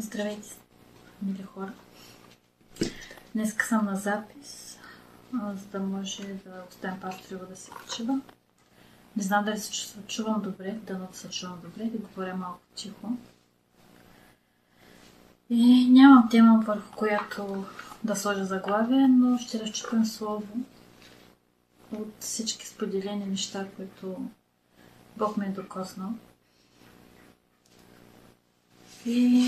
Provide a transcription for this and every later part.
Здравейте, мили хора! Днеска съм на запис, за да може да оставим пасторева да се почива. Не знам дали се чувам добре, дано да се чувам добре, да говоря малко тихо. И нямам тема, върху която да сложа заглавие, но ще разчупим слово от всички споделени неща, които Бог ме е докоснал. И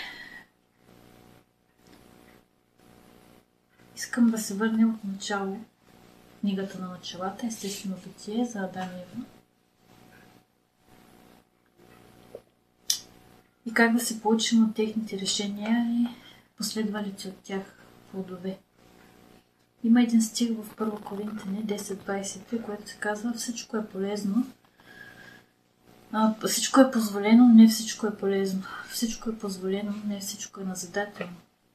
искам да се върнем от начало, книгата на началата, естествено битие за Адам и Ева. И как да се получим от техните решения и последвалите от тях плодове. Има един стих в 1 Коринтяни 10:23, което се казва: всичко е полезно. Всичко е позволено, не всичко е полезно. Всичко е позволено, не всичко е назидателно.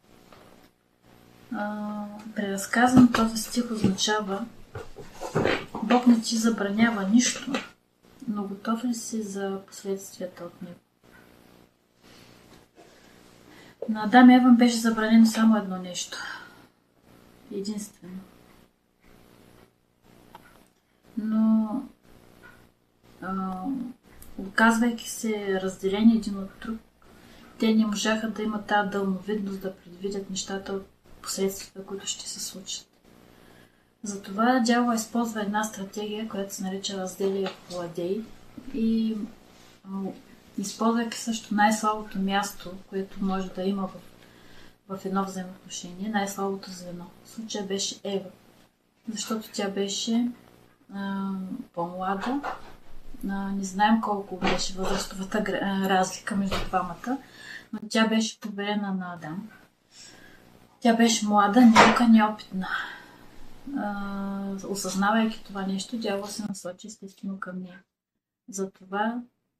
Преразказан този стих означава: Бог не ти забранява нищо, но готов ли си за последствията от него? На Адам и Ева беше забранено само едно нещо. Единствено. Но оказвайки се разделени един от друг, те не можаха да имат тази дълновидност да предвидят нещата от последствията, които ще се случат. Затова дявола използва една стратегия, която се нарича разделие владей, и използвайки също най-слабото място, което може да има в едно взаимоотношение, най-слабото звено. В случая беше Ева, защото тя беше по-млада. Не знаем колко беше възрастовата разлика между двамата, но тя беше поверена на Адам. Тя беше млада, неука, неопитна. Осъзнавайки това нещо, дявол се насочи естествено към нея. Затова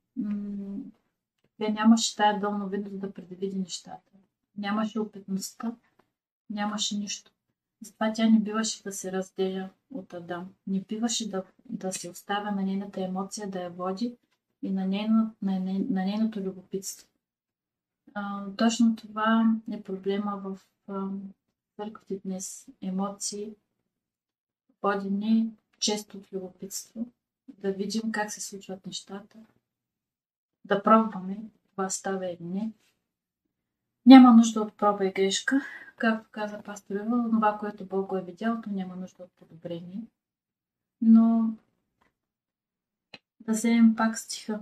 тя нямаше тая дълновидност да предвиди нещата. Нямаше опитността, нямаше нищо. Затова тя не биваше да се разделя от Адам. Не биваше да се оставя на нейната емоция да я води и на нейното любопитство. Точно това е проблема в църквите днес. Емоции, водени често от любопитство. Да видим как се случват нещата. Да пробваме това става или не. Няма нужда от проба и грешка. Както каза пастор Ива, това, което Бог го е видял, то няма нужда от подобрение. Но да вземем пак стиха.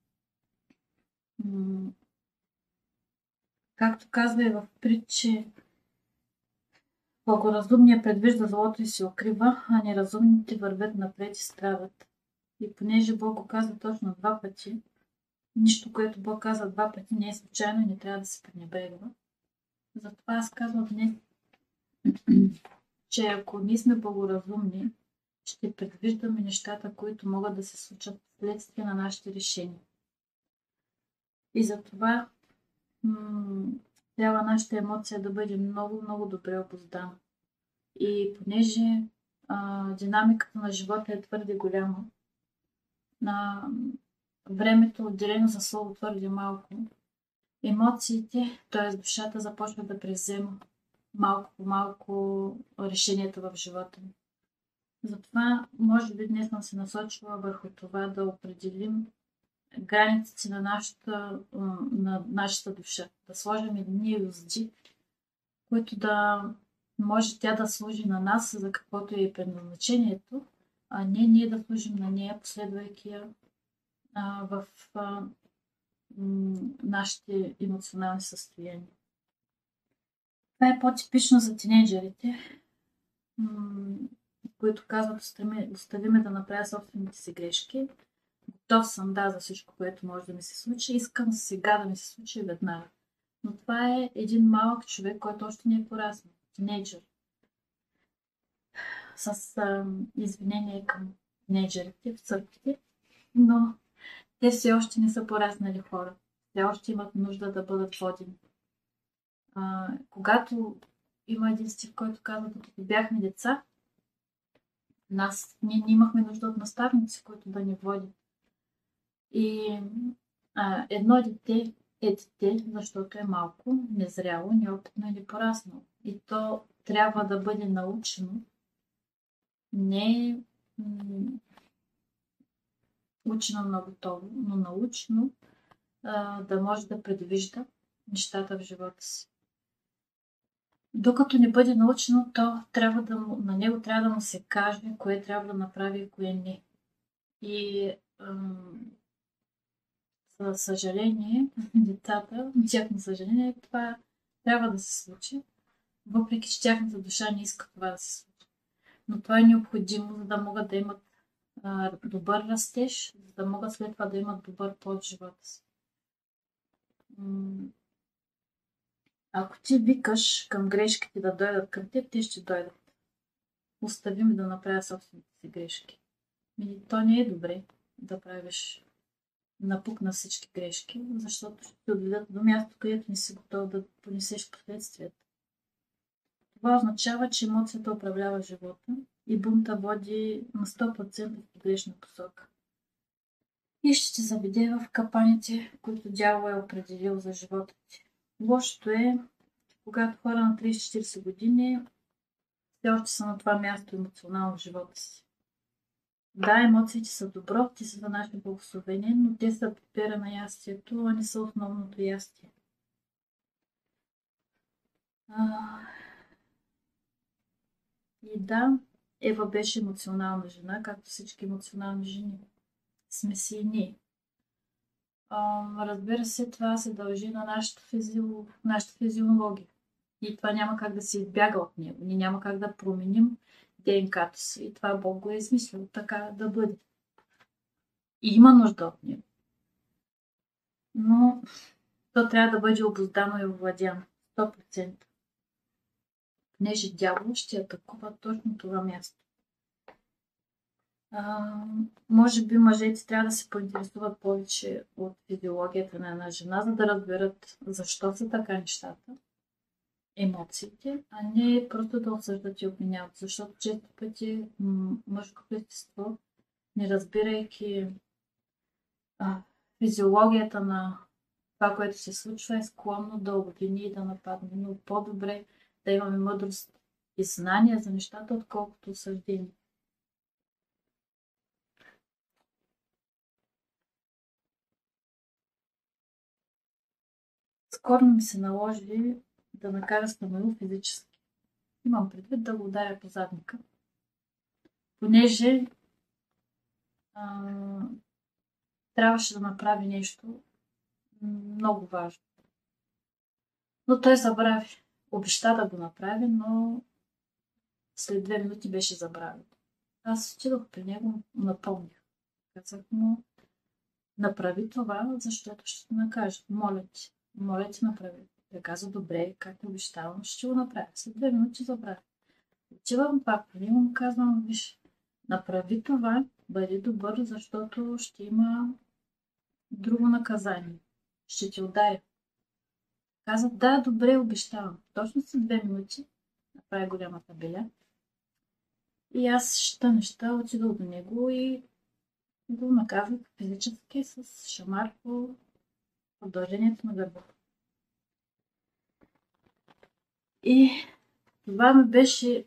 Както казва и в притчи, благоразумният предвижда злото и се укрива, а неразумните вървят напред и страдат. И понеже Бог го казва точно 2 пъти, нищо, което Бог казва 2 пъти, не е случайно и не трябва да се пренебрегва. Затова аз казвам днес, че ако ние сме благоразумни, ще предвиждаме нещата, които могат да се случат вследствие на нашите решения. И затова трябва нашата емоция да бъде много, много добре обуздана. И понеже динамиката на живота е твърде голяма, на времето отделено за слово твърде малко, емоциите, т.е. душата, започва да превзема малко по малко решенията в живота ни. Затова, може би, днес съм се насочила върху това да определим границите на нашата душа. Да сложим едни юзди, които да може тя да служи на нас за каквото е предназначението, а не ние да служим на нея, последвайки я в нашите емоционални състояния. Това е по-типично за тинейджерите, които казват: остави ме да направя собствените си грешки. Готов съм, за всичко, което може да ми се случи. Искам сега да ми се случи веднага. Но това е един малък човек, който още не е пораснал. Тинейджър. С извинение към тинейджерите в църквите, но те все още не са пораснали хора. Те още имат нужда да бъдат водени. Когато има един стих, който казва: докато бяхме деца, ние имахме нужда от наставници, които да ни водят. И едно дете дете, защото е малко, незряло, неопитно и непораснало. И то трябва да бъде научено, не учено на готово, но научно да може да предвижда нещата в живота си. Докато не бъде научено, то на него трябва да му се каже кое трябва да направи и кое не. И за съжаление, децата, тяхно съжаление, това трябва да се случи, въпреки че тяхната душа не иска това да се случи. Но това е необходимо, за да могат да имат добър растеж, за да могат след това да имат добър плод в живота си. Ако ти викаш към грешките да дойдат към теб, те ще дойдат. Остави ми да направя собствените си грешки. То не е добре да правиш напук на всички грешки, защото ще те отведат до място, където не си готов да понесеш последствията. Това означава, че емоцията управлява живота и бунта води на 100% в погрешна посока. И ще те заведе в капаните, които дявол е определил за живота ти. Лошото е, когато хора на 30-40 години все още са на това място емоционално в живота си. Да, емоциите са добро, те са за наше благословение, но те са пепера на ястието, а не са основното ястие. И да, Ева беше емоционална жена, както всички емоционални жени. Сме си и ние. Разбира се, това се дължи на нашата физиология. И това няма как да се избяга от него. Ние няма как да променим ДНК-то си. И това Бог го е измислил така да бъде. И има нужда от него. Но то трябва да бъде обуздано и овладяно. 100%. Понеже дявол ще атакува точно това място. Може би мъжете трябва да се поинтересуват повече от физиологията на една жена, за да разберат защо са така нещата, емоциите, а не просто да осъждат и обвиняват. Защото често пъти мъжкото естество, не разбирайки физиологията на това, което се случва, е склонно да обвини и да нападне. Но по-добре да имаме мъдрост и знания за нещата, отколкото осъждение. Скоро ми се наложи да накара Станоил физически. Имам предвид да го ударя по задника. Понеже трябваше да направи нещо много важно. Но той забрави. Обеща да го направи, но след 2 минути беше забравен. Аз отидох при него, напомних. Казах му, направи това, защото ще те накажа. Моля ти, направи. Той каза, добре, както обещавам, ще го направя. След 2 минути забравя. Отивам пак при него, му казвам, виж, направи това, бъди добър, защото ще има друго наказание. Ще ти ударя. Каза, да, добре, обещавам. Точно след 2 минути направи голямата беля. И аз ща отидох до него и го наказах физически с шамар по продължението на гърба. И това ми беше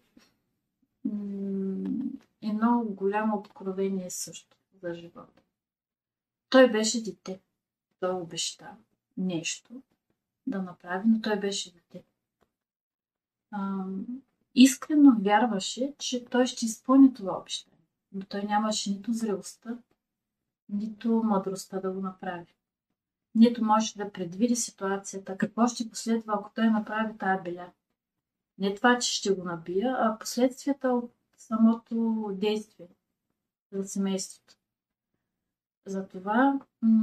едно голямо откровение също за живота. Той беше дете. Той обеща нещо да направи, но той беше дете. Искрено вярваше, че той ще изпълни това обещание. Но той нямаше нито зрелостта, нито мъдростта да го направи. Нито може да предвиди ситуацията, какво ще последва, ако той направи тая беля. Не това, че ще го набия, а последствията от самото действие за семейството. Затова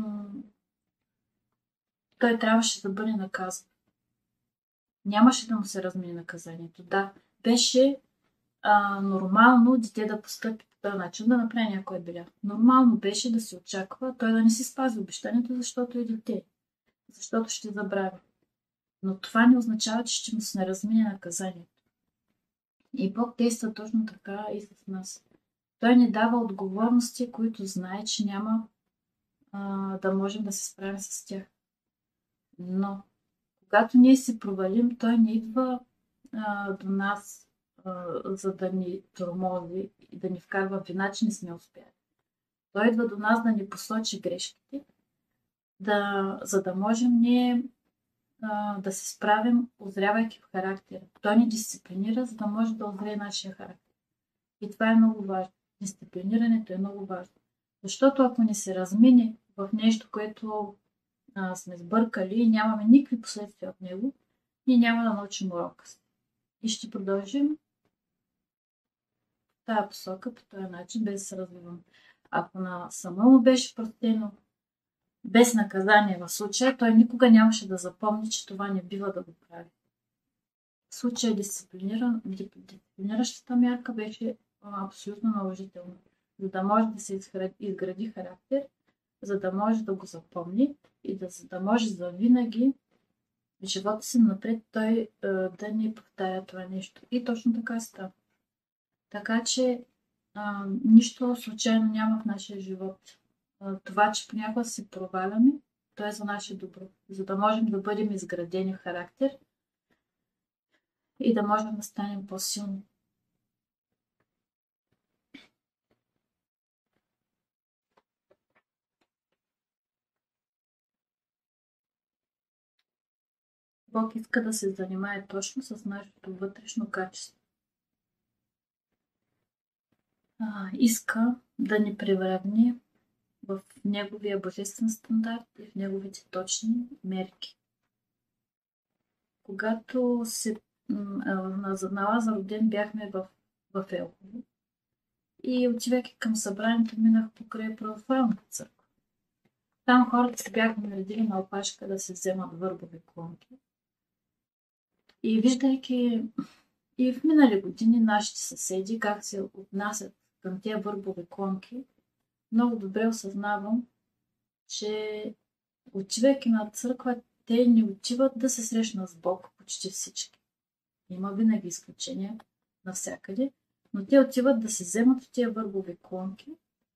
той трябваше да бъде наказан. Нямаше да му се размени наказанието. Да, беше нормално дете да постъпи по този начин, да направи някоя беля. Нормално беше да се очаква той да не си спази обещанието, защото е дете. Защото ще забрави. Но това не означава, че ще му се размине наказанието. И Бог действа точно така и с нас. Той ни дава отговорности, които знае, че няма да можем да се справим с тях. Но когато ние се провалим, той не идва до нас, за да ни тормози и да ни вкарва вина, че не сме успяли. Той идва до нас да ни посочи грешките, за да можем ние да се справим, озрявайки в характера. Той ни дисциплинира, за да може да озрее нашия характер. И това е много важно. Дисциплинирането е много важно. Защото ако ни се размине в нещо, което сме сбъркали и нямаме никакви последствия от него, ние няма да научим урока си. И ще продължим в тази посока, по този начин, без да се развивам. Ако на Самуил беше простено без наказание в случая, той никога нямаше да запомни, че това не бива да го прави. В случая дисциплиниращата мярка беше абсолютно наложителна, за да може да се изгради характер, за да може да го запомни и за да може завинаги в живота си напред той да ни повтаря това нещо. И точно така става. Така че нищо случайно няма в нашия живот. Това, че понякога се проваляме, то е за наше добро, за да можем да бъдем изградени в характер и да можем да станем по-силни. Бог иска да се занимае точно с нашето вътрешно качество. Иска да ни превърне в неговия божествен стандарт и в неговите точни мерки. Когато на Лазаров ден бяхме в Елхово и отивайки към събранието минах покрай православната църква. Там хората се бяха наредили на опашка да се вземат върбови клонки. И виждайки и в минали години нашите съседи как се отнасят към тия върбови клонки, много добре осъзнавам, че отивайки на църква, те не отиват да се срещнат с Бог, почти всички. Има винаги изключения навсякъде, но те отиват да се вземат в тия върбови клонки,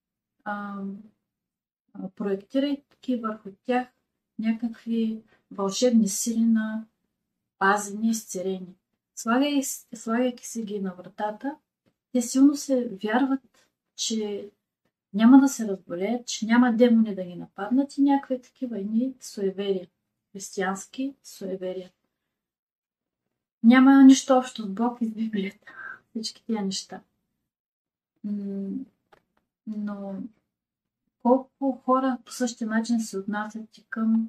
проектирайки върху тях някакви вълшебни сили на пазене и изцеление. Слагайки си ги на вратата, те силно се вярват, че няма да се разболеят, че няма демони да ги нападнат и някакви такива едни суеверия. Християнски суеверия. Няма нищо общо с Бог и с Библията. Всички тия неща. Но колко хора по същия начин се отнасят и към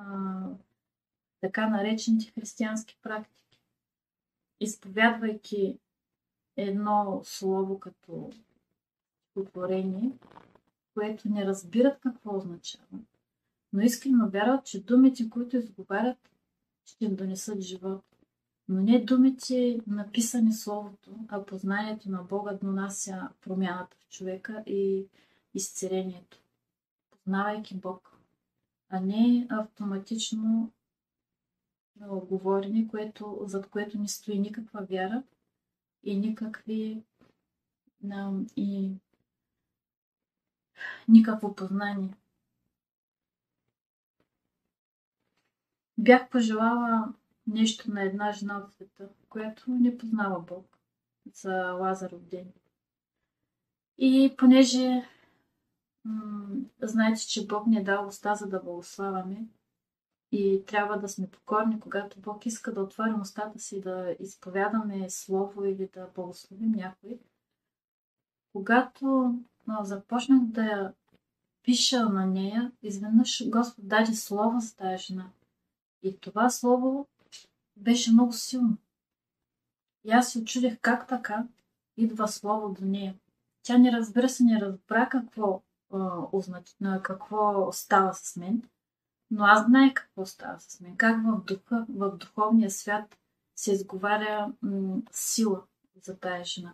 така наречените християнски практики. Изповядвайки едно слово като отворение, което не разбират какво означава, но искрено вярват, че думите, които изговарят, ще им донесат живот. Но не думите написани словото, а познанието на Бога донася промяната в човека и изцелението. Познавайки Бог, а не автоматично говорене, зад което не стои никаква вяра и никакво познание. Бях пожелала нещо на една жена от света, която не познава Бог, за Лазаров ден. И понеже знаете, че Бог ни е дал уста, за да благославяме и трябва да сме покорни, когато Бог иска да отворим устата си, да изповядаме слово или да благословим някой. Когато започнах да пиша на нея, изведнъж Господ даде слово за тази жена. И това слово беше много силно. И аз се очудих как така идва слово до нея. Тя не разбира какво става с мен, но аз знае какво става с мен. Как в духовния свят се изговаря сила за тая жена.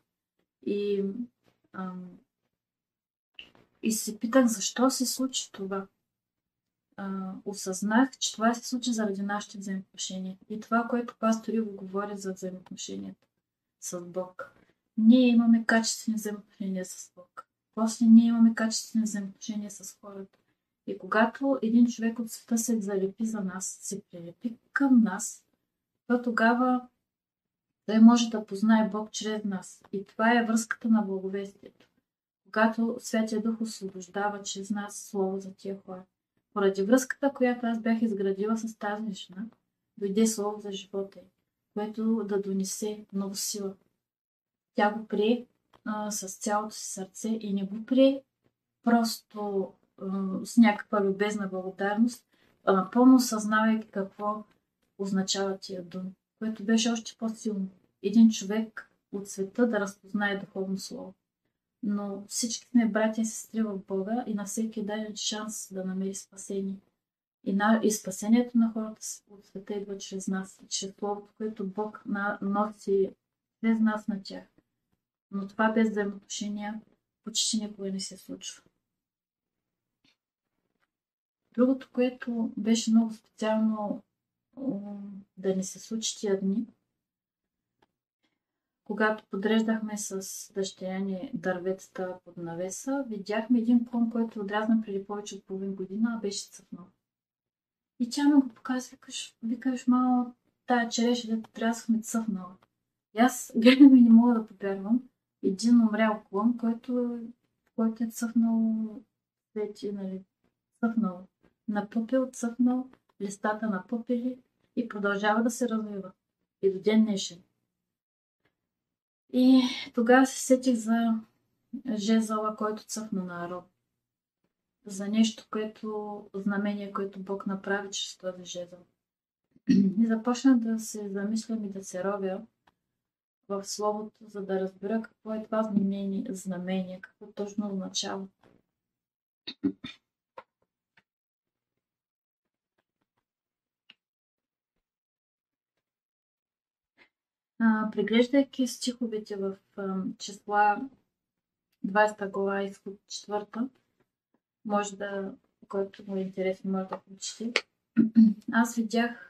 И се питах защо се случи това. Осъзнах, че това се случи заради нашите взаимоотношения. И това, което пастор Иво говори за взаимоотношенията с Бог. Ние имаме качествени взаимоотношения с Бог. После ние имаме качествени взаимоотношения с хората. И когато един човек от света се залепи за нас, се прилепи към нас, то тогава той може да познае Бог чрез нас. И това е връзката на благовестието. Когато Святия Дух освобождава чрез нас Слово за тия хора. Поради връзката, която аз бях изградила с тази жена, дойде Слово за живота й, което да донесе много сила. Тя го прие с цялото си сърце и не го прие просто с някаква любезна благодарност, а напълно съзнавайки какво означава тия думи, което беше още по-силно. Един човек от света да разпознае духовно слово. Но всички сме братя и сестри в Бога и на всеки даден шанс да намери спасение. И спасението на хората от света идва чрез нас, чрез Словото, което Бог носи чрез нас на тях. Но това без взаимоотношения почти никога не се случва. Другото, което беше много специално да ни се случи тия дни, когато подреждахме с дъщеря ни дърветата под навеса, видяхме един клон, който отрязна преди повече от половин година, а беше цъфнал. И тя ми го показва, викаш, мамо, тая череша, дето отрязахме, цъфнала. И аз гледам и не мога да повярвам. Един умрял клон, който е цъфнал цвети, нали, цъфнал. На пъпел цъфнал, листата на пъпели и продължава да се развива. И до ден днешен. И тогава се сетих за жезъла, който цъфна на Арон. За нещо, знамение, което Бог направи чрез този жезъл. И започнах да се замислям и да се ровя в Словото, за да разбера какво е това знамение, какво точно означава. Преглеждайки стиховете в числа 20 глава, изход 4, който му е интересно, може да прочете. Аз видях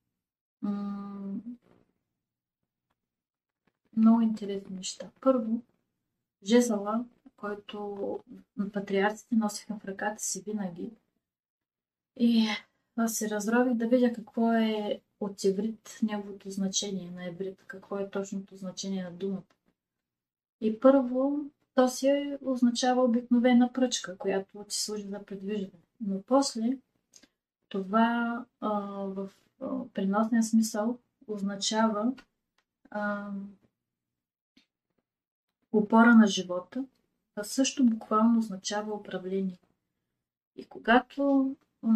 много интересни неща. Първо, жезъла, който патриарците носиха в ръката си винаги. И аз се разрових да видя какво е от иврит неговото значение на иврит, какво е точното значение на думата. И първо, то си означава обикновена пръчка, която ти служи за предвиждане. Но после това в преносния смисъл означава опора на живота, а също буквално означава управление. И когато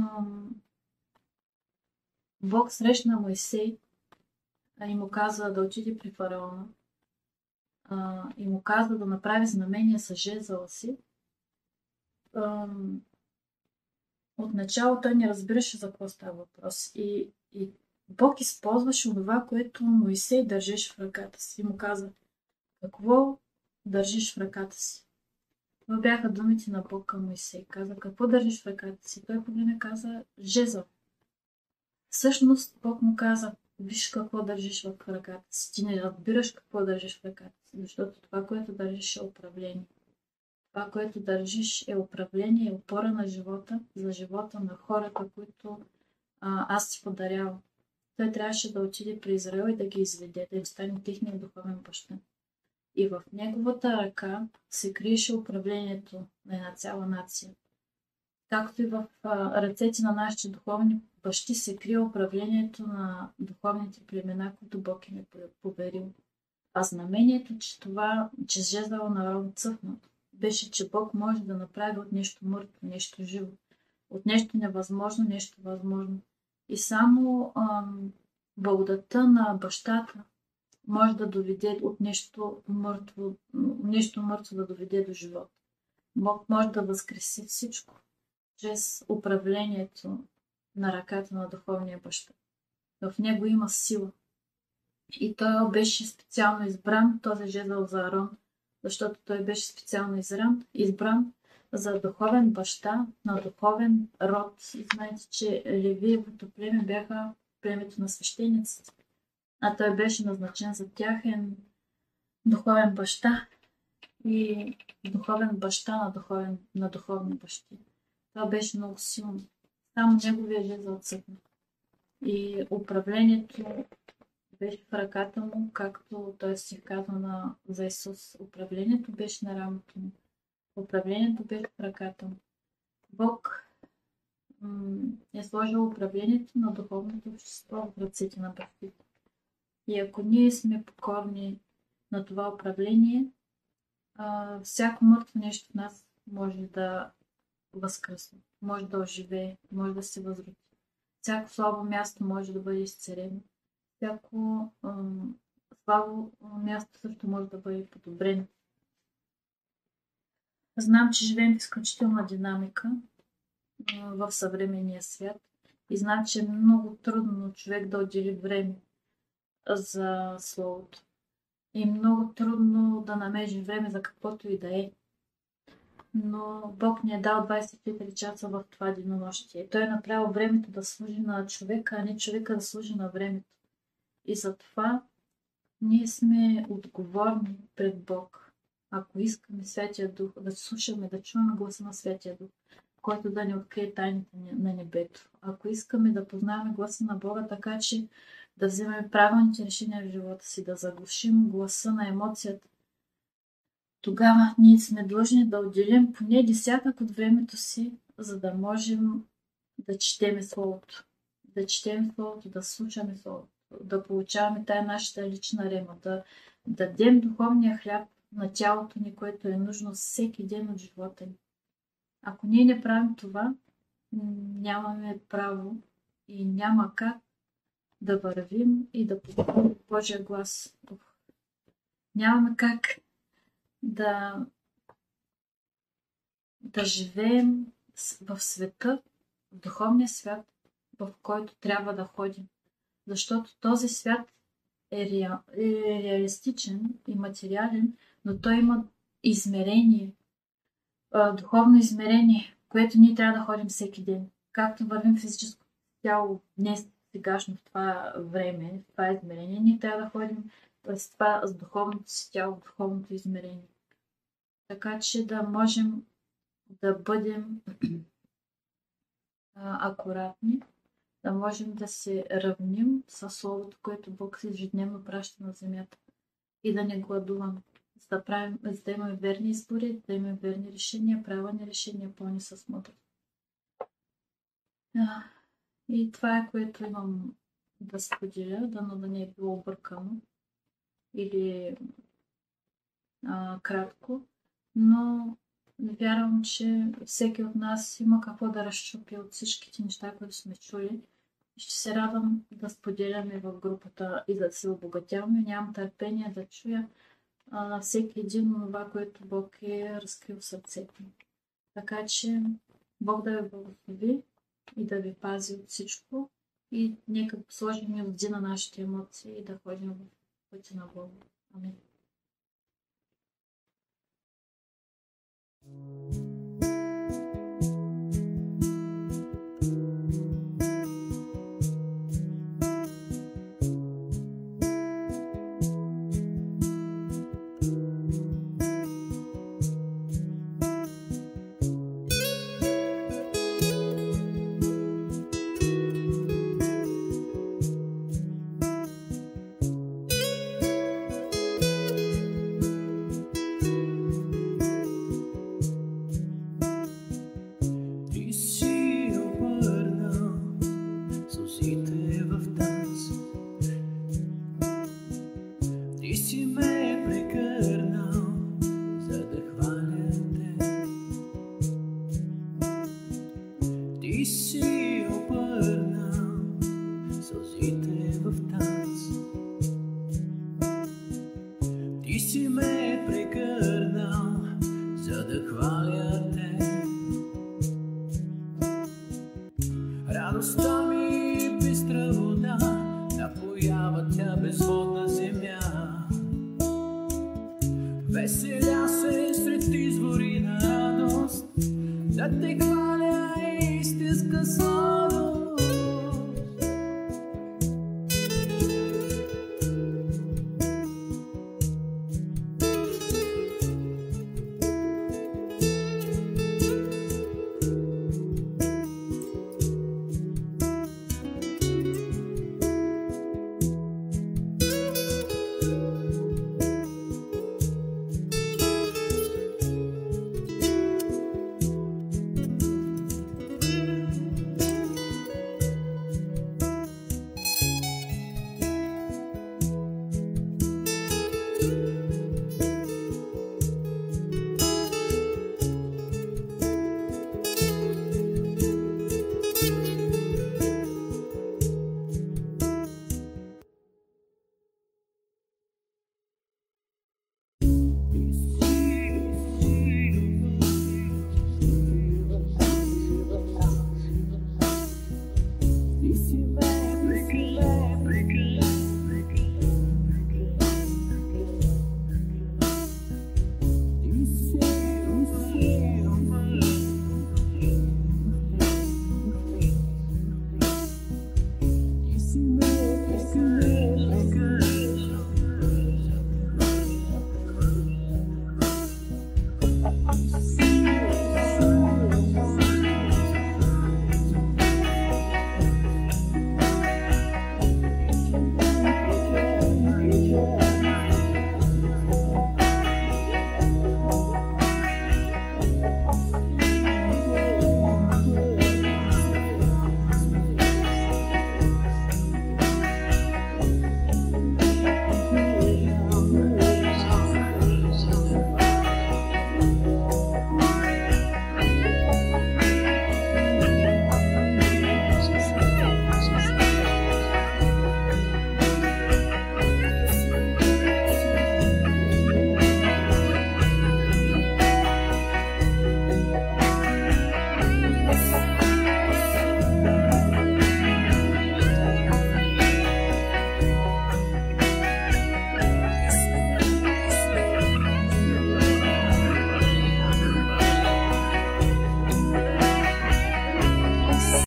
Бог срещна Моисей и му каза да отиде при фараона и му каза да направи знамение с жезъла си, отначало той не разбираше за какво става въпрос. И Бог използваше това, което Моисей държеше в ръката си. И му каза, какво държиш в ръката си? Това бяха думите на Бог към Моисей. Каза, какво държиш в ръката си? Той погледна каза, жезъл. Всъщност Бог му каза, виж какво държиш в ръката си. Ти не разбираш какво държиш в ръката си, защото това, което държиш е управление. Това, което държиш е управление, е опора на живота, за живота на хората, които аз ти подарявам. Той трябваше да отиде при Израел и да ги изведе, да им стане техния духовен баща. И в неговата ръка се криеше управлението на една цяла нация. Както и в ръцете на нашите духовни бащи се крие управлението на духовните племена, които Бог им е поверил. А знамението, че жезъла на Арон цъфна, беше, че Бог може да направи от нещо мъртво, нещо живо. От нещо невъзможно, нещо възможно. И само благодата на бащата може да доведе от нещо мъртво да доведе до живот. Бог може да възкреси всичко чрез управлението на ръката на духовния баща. В него има сила. И той беше специално избран, този жезъл за Арон, защото той беше специално избран за духовен баща на духовен род. И знаете, че Левиевото племе бяха племето на свещениците, а той беше назначен за тяхен духовен баща и духовен баща на духовни бащи. Това беше много силно. Само неговия жезъл отсъхна. И управлението беше в ръката му, както той си казва за Исус. Управлението беше на рамото му. Управлението беше в ръката му. Бог е сложил управлението на духовното общество в ръцете на бащите. И ако ние сме покорни на това управление, всяко мъртво нещо в нас може да възкръсне, може да оживее, може да се възроди. Всяко слабо място може да бъде изцелено. Всяко слабо място също може да бъде подобрено. Знам, че живеем в изключителна динамика в съвременния свят и знам, че е много трудно човек да отдели време за Словото. И много трудно да намери време за каквото и да е. Но Бог ни е дал 24 часа в това денонощие. Той е направил времето да служи на човека, а не човека да служи на времето. И затова ние сме отговорни пред Бог. Ако искаме Святия Дух, да слушаме, да чуваме гласа на Святия Дух, който да ни открие тайните на небето. Ако искаме да познаваме гласа на Бога, така че да вземем правилните решения в живота си, да заглушим гласа на емоцията, тогава ние сме длъжни да отделим поне десятък от времето си, за да можем да четеме Словото. Да четем Словото, да слушаме Словото, да получаваме тая нашата лична рема, да дадем духовния хляб на тялото ни, което е нужно всеки ден от живота ни. Ако ние не правим това, нямаме право и няма как да вървим и да поговорим Божия глас. Нямаме как да живеем в света, в духовния свят, в който трябва да ходим. Защото този свят е реалистичен и материален, но той има измерение, духовно измерение, което ние трябва да ходим всеки ден. Както вървим физическо тяло днес, сегашно в това време, в това измерение, ние трябва да ходим през това с духовното си тяло, духовното измерение. Така че да можем да бъдем акуратни, да можем да се равним със Словото, което Бог ежедневно праща на земята и да не гладуваме, за да имаме верни избори, да имаме верни решения, правилни решения, пълни с мъдрост. И това е, което имам да споделя, дано да не е било объркано или кратко, но вярвам, че всеки от нас има какво да разчупи от всичките неща, които сме чули. Ще се радвам да споделяме в групата и да се обогатяваме. Нямам търпение да чуя на всеки един това, което Бог е разкрил в сърцето. Така че Бог да ви благослови и да ви пази от всичко и нека сложим и на нашите емоции и да ходим в пътя на Бога. Амин. Радостта ми бистра вода, напоява тя безводна земя. Веселя се сред извори на радост, да те